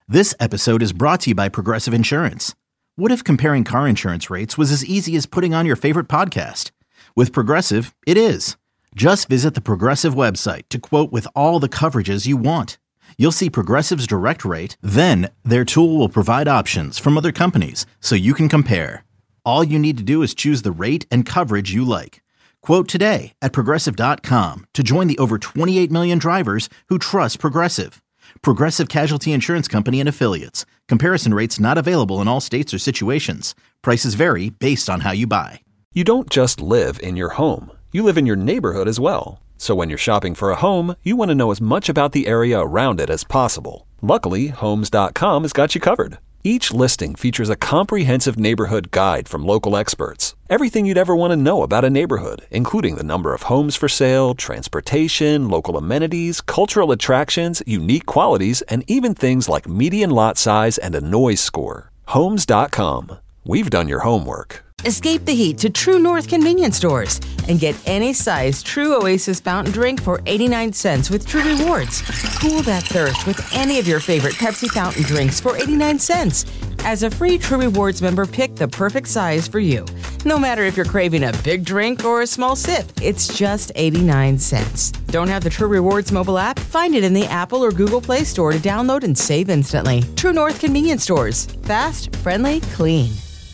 This episode is brought to you by Progressive Insurance. What if comparing car insurance rates was as easy as putting on your favorite podcast? With Progressive, it is. Just visit the Progressive website to quote with all the coverages you want. You'll see Progressive's direct rate, then their tool will provide options from other companies so you can compare. All you need to do is choose the rate and coverage you like. Quote today at Progressive.com to join the over 28 million drivers who trust Progressive. Progressive Casualty Insurance Company and Affiliates. Comparison rates not available in all states or situations. Prices vary based on how you buy. You don't just live in your home. You live in your neighborhood as well. So when you're shopping for a home, you want to know as much about the area around it as possible. Luckily, Homes.com has got you covered. Each listing features a comprehensive neighborhood guide from local experts. Everything you'd ever want to know about a neighborhood, including the number of homes for sale, transportation, local amenities, cultural attractions, unique qualities, and even things like median lot size and a noise score. Homes.com. We've done your homework. Escape the heat to True North convenience stores and get any size True Oasis fountain drink for 89 cents with True Rewards. Cool that thirst with any of your favorite Pepsi fountain drinks for 89 cents. As a free True Rewards member, pick the perfect size for you. No matter if you're craving a big drink or a small sip, it's just 89 cents. Don't have the True Rewards mobile app? Find it in the Apple or Google Play Store to download and save instantly. True North convenience stores. Fast, friendly, clean.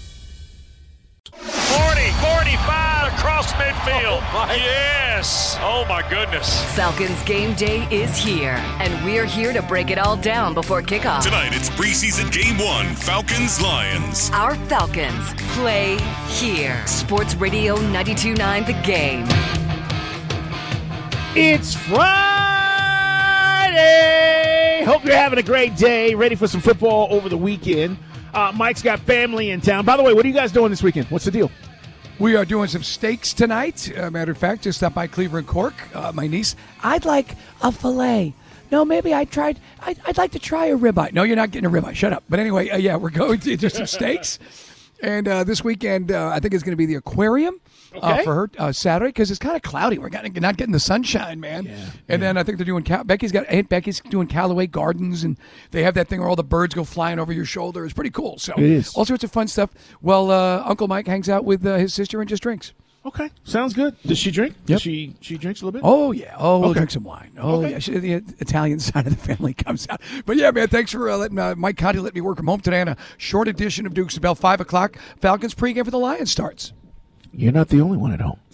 45 across midfield. Yes. Oh, my goodness. Falcons game day is here, and we're here to break it all down before kickoff. Tonight, it's preseason game 1, Falcons-Lions. Our Falcons play here. Sports Radio 92.9 The Game. It's Friday. Hope you're having a great day. Ready for some football over the weekend. Mike's got family in town. By the way, what are you guys doing this weekend? What's the deal? We are doing some steaks tonight. Matter of fact, just up by Cleveland Cork. My niece, I'd like a filet. No, maybe I'd like to try a ribeye. No, you're not getting a ribeye. Shut up. But anyway, yeah, we're going to do some steaks. And this weekend, I think it's going to be the aquarium for her Saturday because it's kind of cloudy. We're not getting the sunshine, man. Yeah, and then I think they're doing Aunt Becky's doing Callaway Gardens, and they have that thing where all the birds go flying over your shoulder. It's pretty cool. So it is. All sorts of fun stuff. Well, Uncle Mike hangs out with his sister and just drinks. Okay, sounds good. Does she drink? Yep. She drinks a little bit? Oh, yeah. Oh, we'll drink some wine. Oh, yeah. The Italian side of the family comes out. But, yeah, man, thanks for letting Mike Conti let me work from home today on a short edition of Dukes Bell. 5 o'clock, Falcons pregame for the Lions starts. You're not the only one at home.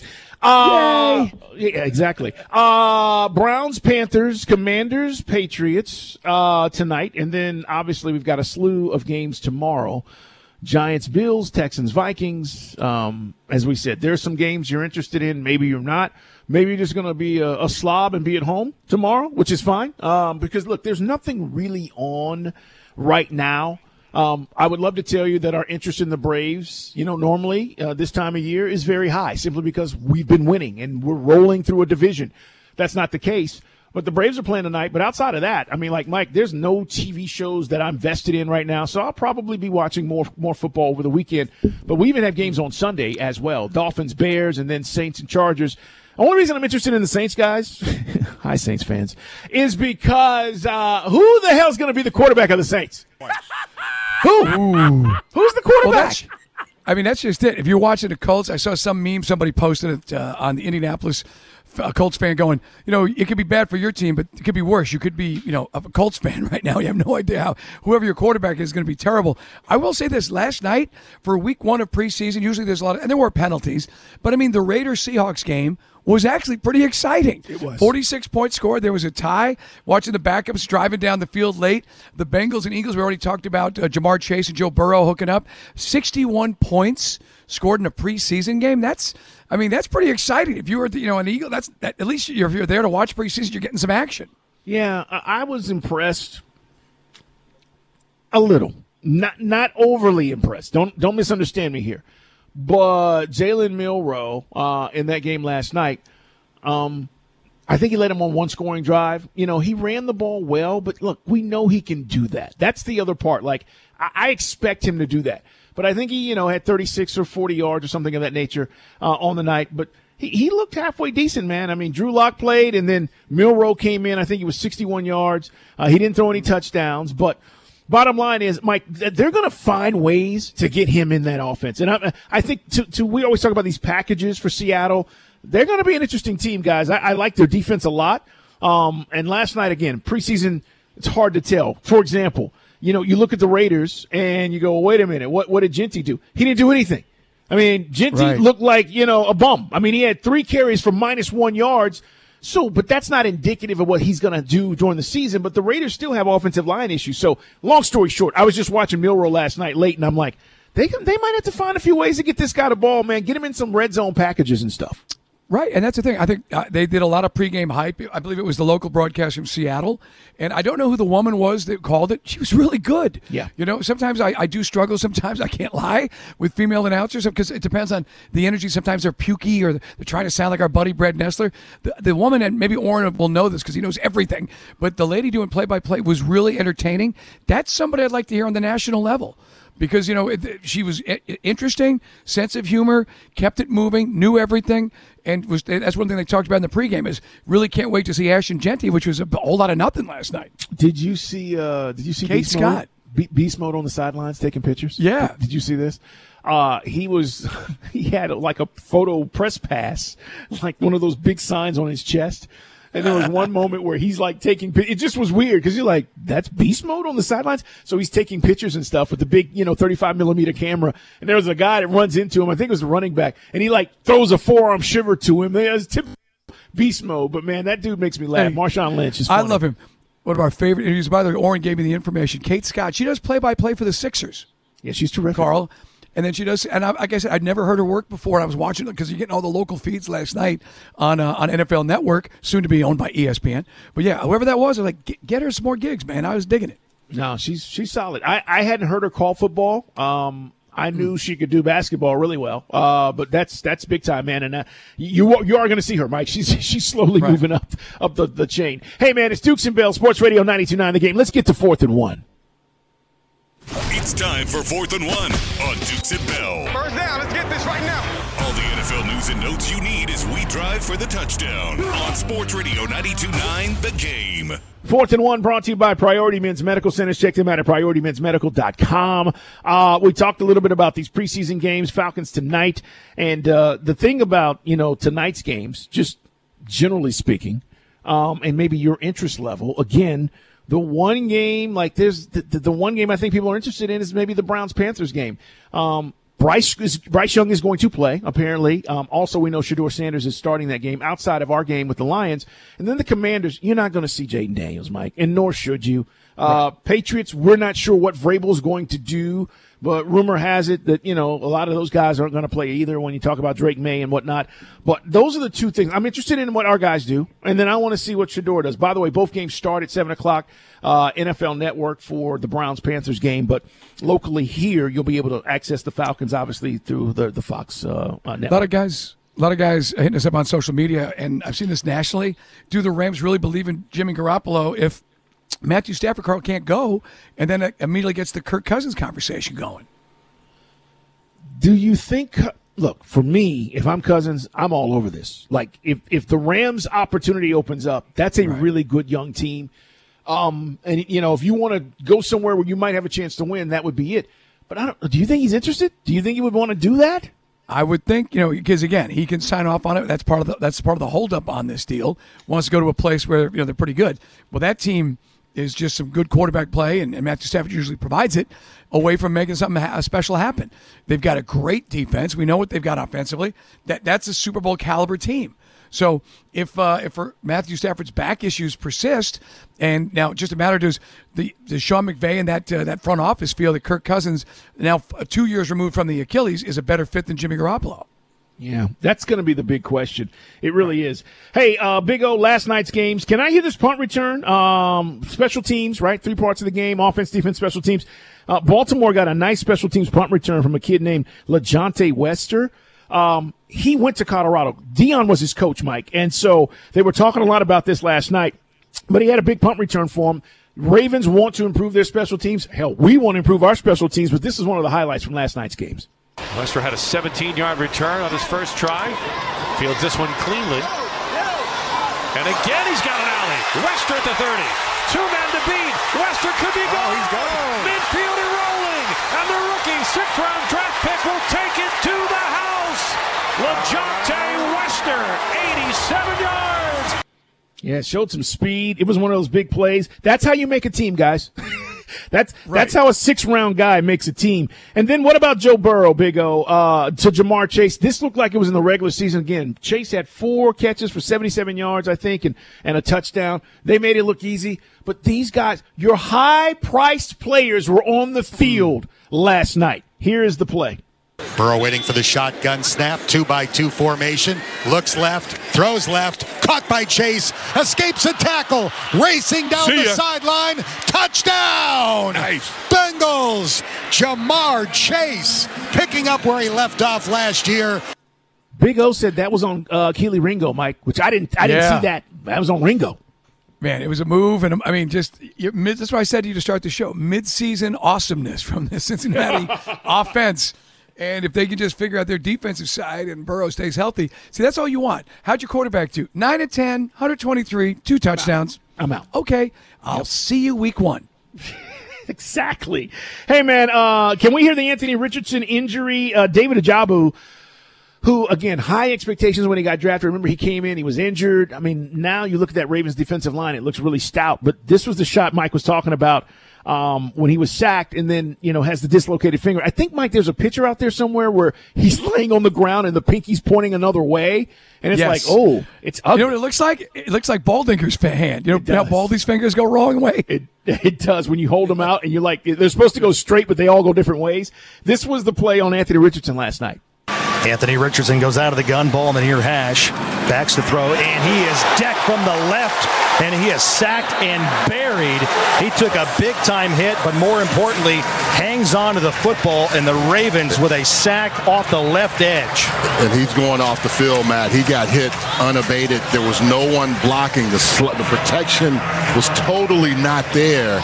Yay! Yeah, exactly. Browns, Panthers, Commanders, Patriots tonight. And then, obviously, we've got a slew of games tomorrow. Giants, Bills, Texans, Vikings. As we said, there's some games you're interested in. Maybe you're not. Maybe you're just going to be a slob and be at home tomorrow, which is fine. Because, look, there's nothing really on right now. I would love to tell you that our interest in the Braves, normally this time of year is very high simply because we've been winning and we're rolling through a division. That's not the case. But the Braves are playing tonight. But outside of that, I mean, like Mike, there's no TV shows that I'm vested in right now. So I'll probably be watching more football over the weekend. But we even have games on Sunday as well. Dolphins, Bears, and then Saints and Chargers. The only reason I'm interested in the Saints, guys, hi Saints fans, is because who the hell's going to be the quarterback of the Saints? Who? Ooh. Who's the quarterback? Well, that's just it. If you're watching the Colts, I saw some meme, somebody posted it on the Indianapolis Colts fan going, it could be bad for your team, but it could be worse. You could be, a Colts fan right now. You have no idea how whoever your quarterback is going to be terrible. I will say this, last night for week 1 of preseason, usually there's a lot of, and there were penalties, but the Raiders-Seahawks game was actually pretty exciting. It was. 46-point score. There was a tie. Watching the backups driving down the field late. The Bengals and Eagles, we already talked about Jamar Chase and Joe Burrow hooking up. 61 points scored in a preseason game. That's pretty exciting. If you were, an Eagle, at least if you're there to watch preseason, you're getting some action. Yeah, I was impressed a little. Not overly impressed. Don't misunderstand me here. But Jalen Milroe in that game last night, I think he led him on one scoring drive. He ran the ball well, but look, we know he can do that. That's the other part. Like, I expect him to do that. But I think he, had 36 or 40 yards or something of that nature on the night. But he looked halfway decent, man. Drew Lock played, and then Milroe came in. I think he was 61 yards. He didn't throw any touchdowns. But bottom line is, Mike, they're going to find ways to get him in that offense. And I think we always talk about these packages for Seattle. They're going to be an interesting team, guys. I like their defense a lot. And last night, again, preseason, it's hard to tell. For example, you look at the Raiders and you go, wait a minute, what did Genty do? He didn't do anything. I mean, Genty looked like, a bum. I mean, he had 3 carries for -1 yards. So, but that's not indicative of what he's going to do during the season. But the Raiders still have offensive line issues. So, long story short, I was just watching Milroe last night late, and I'm like, they might have to find a few ways to get this guy the ball, man. Get him in some red zone packages and stuff. Right, and that's the thing. I think they did a lot of pregame hype. I believe it was the local broadcast from Seattle, and I don't know who the woman was that called it. She was really good. Yeah. Sometimes I do struggle. Sometimes I can't lie with female announcers because it depends on the energy. Sometimes they're pukey or they're trying to sound like our buddy Brad Nessler. The woman, and maybe Orrin will know this because he knows everything, but the lady doing play-by-play was really entertaining. That's somebody I'd like to hear on the national level. Because, she was interesting, sense of humor, kept it moving, knew everything, and that's one thing they talked about in the pregame is really can't wait to see Ashton Genty, which was a whole lot of nothing last night. Did you see Kate Scott? Beast Mode on the sidelines taking pictures? Yeah. Did you see this? He had like a photo press pass, like one of those big signs on his chest. And there was one moment where he's like taking – it just was weird because you're like, that's Beast Mode on the sidelines? So he's taking pictures and stuff with the big, 35-millimeter camera. And there was a guy that runs into him. I think it was the running back. And he like throws a forearm shiver to him. It's typical Beast Mode. But, man, that dude makes me laugh. Hey, Marshawn Lynch is funny. I love him. One of our favorite interviews. By the way, Orrin gave me the information. Kate Scott, she does play-by-play for the Sixers. Yeah, she's terrific. Carl. And then she does, and like I said, I'd never heard her work before. And I was watching it because you're getting all the local feeds last night on NFL Network, soon to be owned by ESPN. But yeah, whoever that was, I was like, get her some more gigs, man. I was digging it. No, she's solid. I hadn't heard her call football. I knew she could do basketball really well. But that's big time, man. And you are going to see her, Mike. She's slowly moving up the chain. Hey, man, it's Dukes and Bell, Sports Radio 92.9 The Game. Let's get to 4th and 1. It's time for 4th and 1 on Dukes and Bell. First down, let's get this right now. All the NFL news and notes you need as we drive for the touchdown on Sports Radio 92.9 The Game. 4th and 1 brought to you by Priority Men's Medical Centers. Check them out at PriorityMen'sMedical.com. We talked a little bit about these preseason games, Falcons tonight. And the thing about, tonight's games, just generally speaking, and maybe your interest level, again, the one game, like there's the one game I think people are interested in is maybe the Browns-Panthers game. Bryce Young is going to play, apparently. Also, we know Shedeur Sanders is starting that game outside of our game with the Lions. And then the Commanders, you're not going to see Jaden Daniels, Mike, and nor should you. Patriots, we're not sure what Vrabel's going to do. But rumor has it that, a lot of those guys aren't going to play either when you talk about Drake May and whatnot. But those are the two things. I'm interested in what our guys do, and then I want to see what Shedeur does. By the way, both games start at 7 o'clock, NFL Network for the Browns-Panthers game. But locally here, you'll be able to access the Falcons, obviously, through the Fox network. A lot of guys hitting us up on social media, and I've seen this nationally. Do the Rams really believe in Jimmy Garoppolo if Matthew Stafford, Carl, can't go, and then it immediately gets the Kirk Cousins conversation going? Do you think – look, for me, if I'm Cousins, I'm all over this. Like, if the Rams' opportunity opens up, that's a really good young team. And, if you want to go somewhere where you might have a chance to win, that would be it. But do you think he's interested? Do you think he would want to do that? I would think, because again, he can sign off on it. That's part of the holdup on this deal. Wants to go to a place where they're pretty good. Well, that team is just some good quarterback play, and Matthew Stafford usually provides it away from making something special happen. They've got a great defense. We know what they've got offensively. That's a Super Bowl caliber team. So if Matthew Stafford's back issues persist, and now just a matter does Sean McVay and that front office feel that Kirk Cousins, now 2 years removed from the Achilles, is a better fit than Jimmy Garoppolo? Yeah, that's going to be the big question. It really is. Hey, Big O, last night's games. Can I hear this punt return? Special teams, right? 3 parts of the game, offense, defense, special teams. Baltimore got a nice special teams punt return from a kid named LaJohntay Wester. He went to Colorado. Dion was his coach, Mike. And so they were talking a lot about this last night. But he had a big punt return for him. Ravens want to improve their special teams. Hell, we want to improve our special teams. But this is one of the highlights from last night's games. Wester had a 17-yard return on his first try. Fields this one cleanly. And again, he's got it out. rally. Wester at the 30. 2 men to beat. Wester could be gone. He's gone. Midfield and rolling. And the rookie 6th-round draft pick will take it to the house. LaJohntay Wester, 87 yards. Yeah, it showed some speed. It was one of those big plays. That's how you make a team, guys. That's how a 6th-round guy makes a team. And then what about Joe Burrow, Big O, to Jamar Chase? This looked like it was in the regular season again. Chase had 4 catches for 77 yards, I think, and a touchdown. They made it look easy. But these guys, your high-priced players were on the field last night. Here is the play. Burrow waiting for the shotgun snap, 2-by-2 formation, looks left, throws left, caught by Chase, escapes a tackle, racing down the sideline, touchdown! Nice. Bengals, Jamar Chase, picking up where he left off last year. Big O said that was on Keely Ringo, Mike, which I didn't see that. That was on Ringo. Man, it was a move, and I mean, that's why I said to you to start the show, mid-season awesomeness from the Cincinnati offense. And if they can just figure out their defensive side and Burrow stays healthy, see, that's all you want. How'd your quarterback do? 9 of 10, 123, 2 touchdowns. I'm out. Okay, I'll see you week 1. Exactly. Hey, man, can we hear the Anthony Richardson injury? David Ajabu, who, again, high expectations when he got drafted. Remember, he came in, he was injured. I mean, now you look at that Ravens defensive line, it looks really stout. But this was the shot Mike was talking about when he was sacked and then, has the dislocated finger. I think, Mike, there's a picture out there somewhere where he's laying on the ground and the pinky's pointing another way. And it's like, oh, it's ugly. You know what it looks like? It looks like Baldinger's hand. You know how Baldy's fingers go wrong way? It does when you hold them out and you're like, they're supposed to go straight, but they all go different ways. This was the play on Anthony Richardson last night. Anthony Richardson goes out of the gun, ball in the near hash, backs to throw, and he is decked from the left, and he is sacked and buried. He took a big-time hit, but more importantly, hangs on to the football, and the Ravens with a sack off the left edge. And he's going off the field, Matt. He got hit unabated. There was no one blocking. The protection was totally not there.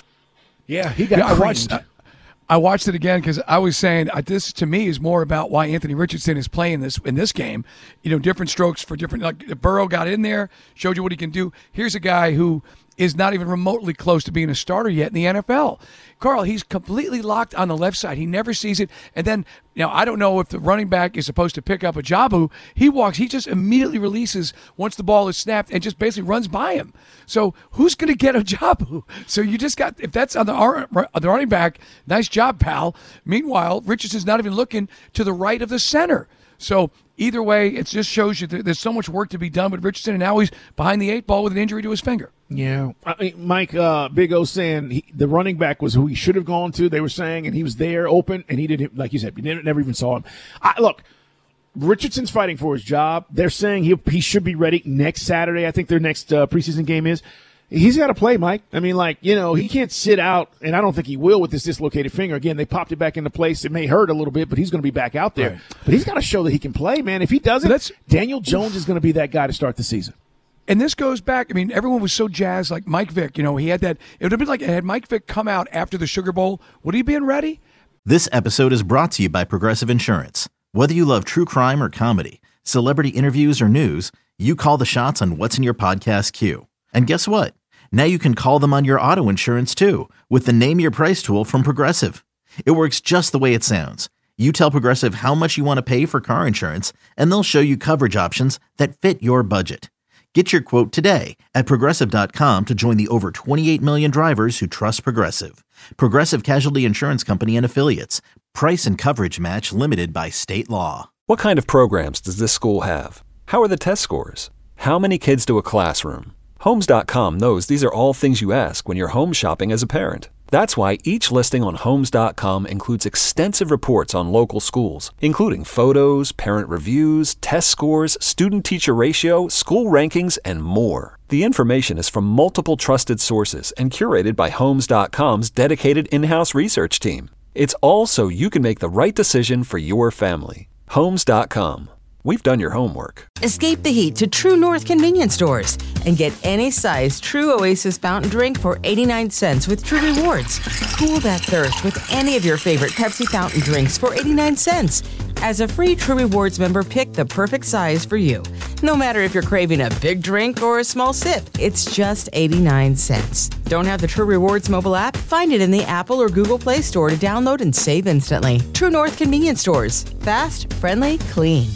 Yeah, he got creamed. I watched it again because I was saying this to me is more about why Anthony Richardson is playing in this game. Different strokes for different. Like Burrow got in there, showed you what he can do. Here's a guy who is not even remotely close to being a starter yet in the NFL. Carl, he's completely locked on the left side. He never sees it. And then, I don't know if the running back is supposed to pick up Ajabu. He just immediately releases once the ball is snapped and just basically runs by him. So who's going to get Ajabu? So you just got, if that's on the running back, nice job, pal. Meanwhile, Richardson's not even looking to the right of the center. So either way, it just shows you that there's so much work to be done with Richardson, and now he's behind the 8 ball with an injury to his finger. Yeah. I mean, Mike, Big O saying the running back was who he should have gone to, they were saying, and he was there open, and he didn't, like you said, you never even saw him. Look, Richardson's fighting for his job. They're saying he should be ready next Saturday. I think their next preseason game is. He's got to play, Mike. I mean, he can't sit out, and I don't think he will with this dislocated finger. Again, they popped it back into place. It may hurt a little bit, but he's going to be back out there. Right. But he's got to show that he can play, man. If he doesn't, Daniel Jones is going to be that guy to start the season. And this goes back, everyone was so jazzed, like Mike Vick, he had that. It would have been like, had Mike Vick come out after the Sugar Bowl, would he have been ready? This episode is brought to you by Progressive Insurance. Whether you love true crime or comedy, celebrity interviews or news, you call the shots on what's in your podcast queue. And guess what? Now you can call them on your auto insurance too with the Name Your Price tool from Progressive. It works just the way it sounds. You tell Progressive how much you want to pay for car insurance, and they'll show you coverage options that fit your budget. Get your quote today at Progressive.com to join the over 28 million drivers who trust Progressive. Progressive Casualty Insurance Company and Affiliates. Price and coverage match limited by state law. What kind of programs does this school have? How are the test scores? How many kids do a classroom? Homes.com knows these are all things you ask when you're home shopping as a parent. That's why each listing on Homes.com includes extensive reports on local schools, including photos, parent reviews, test scores, student-teacher ratio, school rankings, and more. The information is from multiple trusted sources and curated by Homes.com's dedicated in-house research team. It's all so you can make the right decision for your family. Homes.com. We've done your homework. Escape the heat to True North convenience stores and get any size True Oasis fountain drink for 89 cents with True Rewards. Cool that thirst with any of your favorite Pepsi fountain drinks for 89 cents. As a free True Rewards member, pick the perfect size for you. No matter if you're craving a big drink or a small sip, it's just 89 cents. Don't have the True Rewards mobile app? Find it in the Apple or Google Play Store to download and save instantly. True North Convenience Stores. Fast, friendly, clean.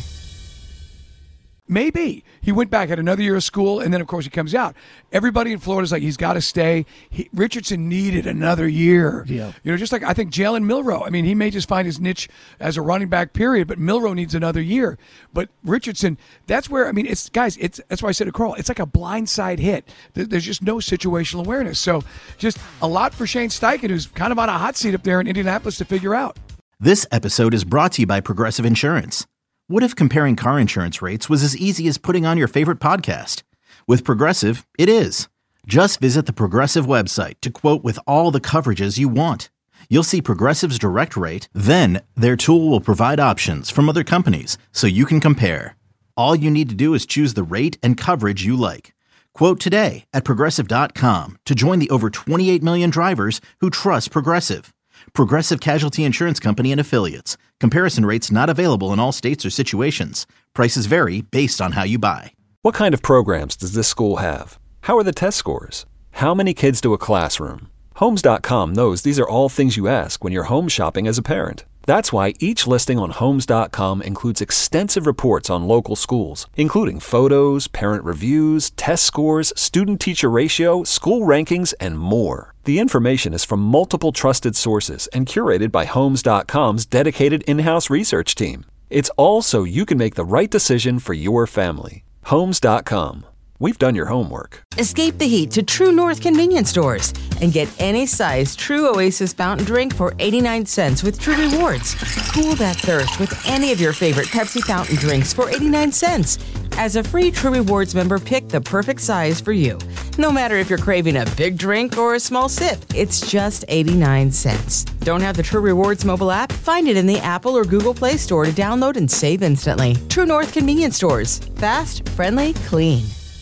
Maybe. He went back at another year of school, and then, of course, he comes out. Everybody in Florida's like, he's got to stay. Richardson needed another year. Yeah. You know, just like I think Jalen Milroe. I mean, he may just find his niche as a running back, period, but Milroe needs another year. But Richardson, that's where, I mean, that's why I said to Carl, it's like a blindside hit. There's just no situational awareness. So just a lot for Shane Steichen, who's kind of on a hot seat up there in Indianapolis to figure out. This episode is brought to you by Progressive Insurance. What if comparing car insurance rates was as easy as putting on your favorite podcast? With Progressive, it is. Just visit the Progressive website to quote with all the coverages you want. You'll see Progressive's direct rate, then their tool will provide options from other companies so you can compare. All you need to do is choose the rate and coverage you like. Quote today at Progressive.com to join the over 28 million drivers who trust Progressive. Progressive Casualty Insurance Company and Affiliates. Comparison rates not available in all states or situations. Prices vary based on how you buy. What kind of programs does this school have? How are the test scores? How many kids do a classroom? Homes.com knows these are all things you ask when you're home shopping as a parent. That's why each listing on Homes.com includes extensive reports on local schools, including photos, parent reviews, test scores, student-teacher ratio, school rankings, and more. The information is from multiple trusted sources and curated by Homes.com's dedicated in-house research team. It's all so you can make the right decision for your family. Homes.com. We've done your homework. Escape the heat to True North Convenience Stores and get any size True Oasis fountain drink for 89 cents with True Rewards. Cool that thirst with any of your favorite Pepsi fountain drinks for 89 cents. As a free True Rewards member, pick the perfect size for you. No matter if you're craving a big drink or a small sip, it's just 89 cents. Don't have the True Rewards mobile app? Find it in the Apple or Google Play Store to download and save instantly. True North Convenience Stores. Fast, friendly, clean.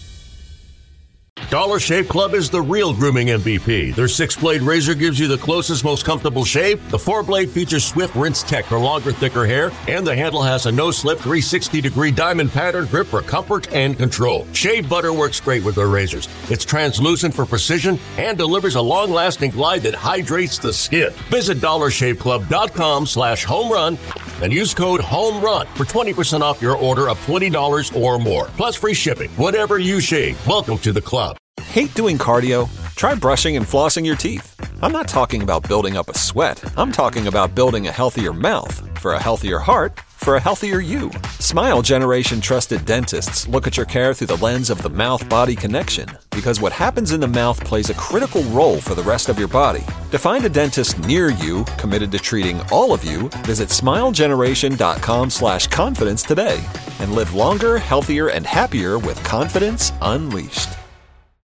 Dollar Shave Club is the real grooming MVP. Their 6-blade razor gives you the closest, most comfortable shave. The 4-blade features swift rinse tech for longer, thicker hair, and the handle has a no-slip 360-degree diamond pattern grip for comfort and control. Shave butter works great with their razors. It's translucent for precision and delivers a long-lasting glide that hydrates the skin. Visit DollarShaveClub.com/homerun and use code HOMERUN for 20% off your order of $20 or more. Plus free shipping. Whatever you shave, welcome to the club. Hate doing cardio? Try brushing and flossing your teeth. I'm not talking about building up a sweat. I'm talking about building a healthier mouth for a healthier heart for a healthier you. Smile Generation trusted dentists look at your care through the lens of the mouth-body connection, because what happens in the mouth plays a critical role for the rest of your body. To find a dentist near you committed to treating all of you, visit smilegeneration.com/confidence today and live longer, healthier, and happier with confidence unleashed.